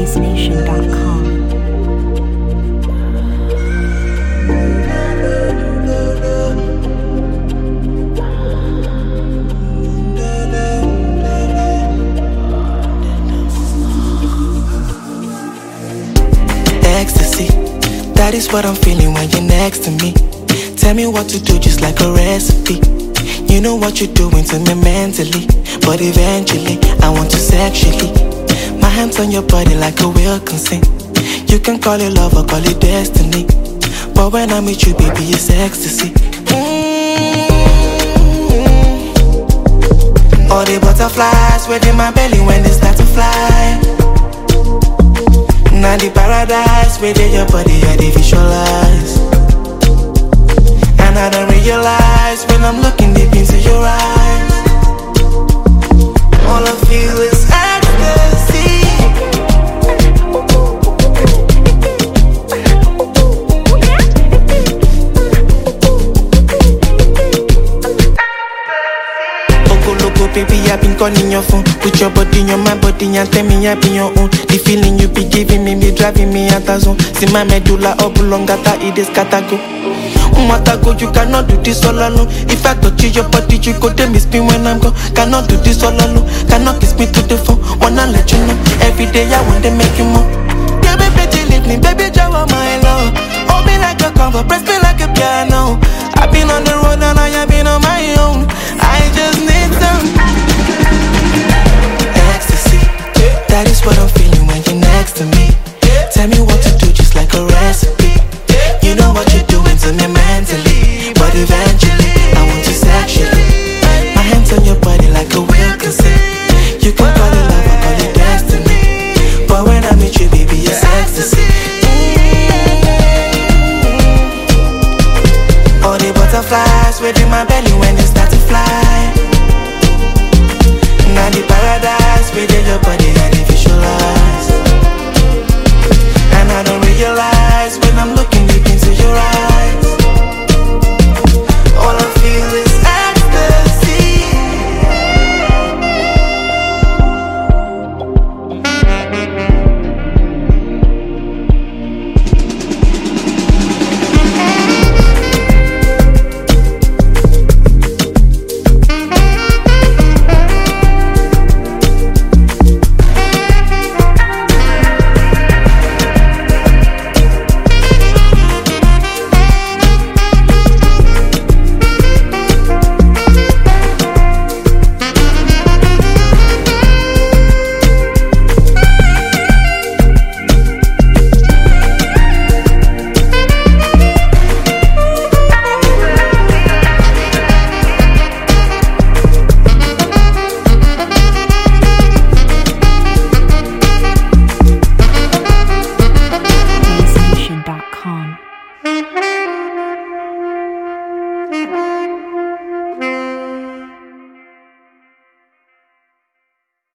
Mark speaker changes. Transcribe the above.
Speaker 1: BaseNation.com.
Speaker 2: Ecstasy, that is what I'm feeling when you're next to me. Tell me what to do just like a recipe. You know what you're doing to me mentally, but eventually I want to sexually. My hands on your body like a will consent. You can call it love or call it destiny, but when I'm with you, baby, it's ecstasy. All the butterflies within my belly when they start to fly. Now the paradise within your body, I dey visualize. And I don't realize when I'm looking deep into your eyes. All I feel is ecstasy. Loco, baby, I've been calling your phone. Put your body in your mind, body and tell me I be your own. The feeling you be giving me driving me out of zone. See my medulla oblongata, it is catago. Matago, you cannot do this all alone. If I touch your body, you go tell me spin when I'm gone. Cannot do this all alone. Cannot kiss me to the phone. Wanna let you know. Every day I want to make you more. Yeah, baby, leave me, baby, Jawa, my love. Hold me like a cover, press me like a piano. I've been on the road and I have been on my own. I just need some ecstasy. That is what I'm feeling when you're next to me. Tell me what to do just like a recipe. You know what you're doing to me mentally, but eventually I want you sexually. My hands on your body like a will consent. You can call it love or call it destiny, but when I'm with you, baby, it's ecstasy. All the butterflies within my belly when they start to fly. Now the paradise within your body, I dey visualize. And I don't realize when I'm looking deep into your eyes. All I feel is ecstasy.
Speaker 1: BaseNation.com.